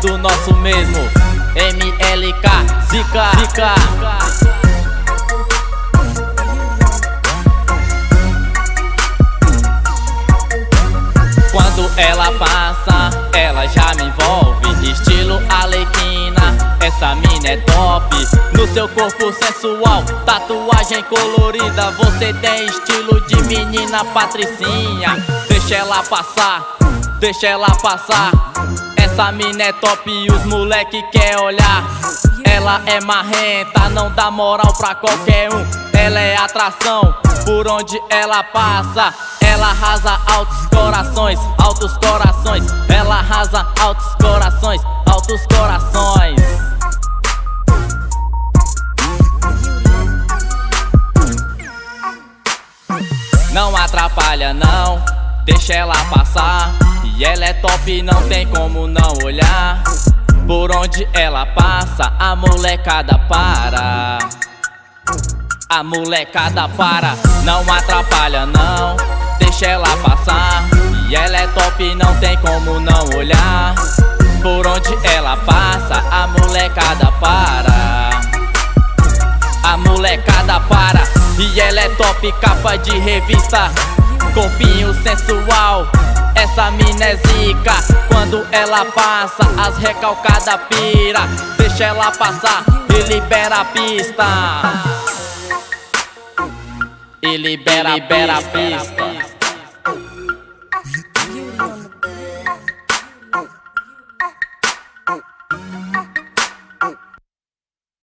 tudo nosso mesmo. MLK, Zica. Quando ela passa, ela já me envolve. Estilo Arlequina, essa mina é top. No seu corpo sensual, tatuagem colorida. Você tem estilo de menina patricinha. Deixa ela passar, deixa ela passar. Essa mina é top e os moleque quer olhar. Ela é marrenta, não dá moral pra qualquer um. Ela é atração, por onde ela passa. Ela arrasa altos corações, altos corações. Ela arrasa altos corações, altos corações. Não atrapalha não, deixa ela passar. E ela é top, não tem como não olhar. Por onde ela passa, a molecada para. A molecada para, não atrapalha não, deixa ela passar. E ela é top, não tem como não olhar. Por onde ela passa, a molecada para. A molecada para. E ela é top, capa de revista, corpinho sensual. Essa mina é zica. Quando ela passa, as recalcadas pira. Deixa ela passar e libera a pista. E libera a pista.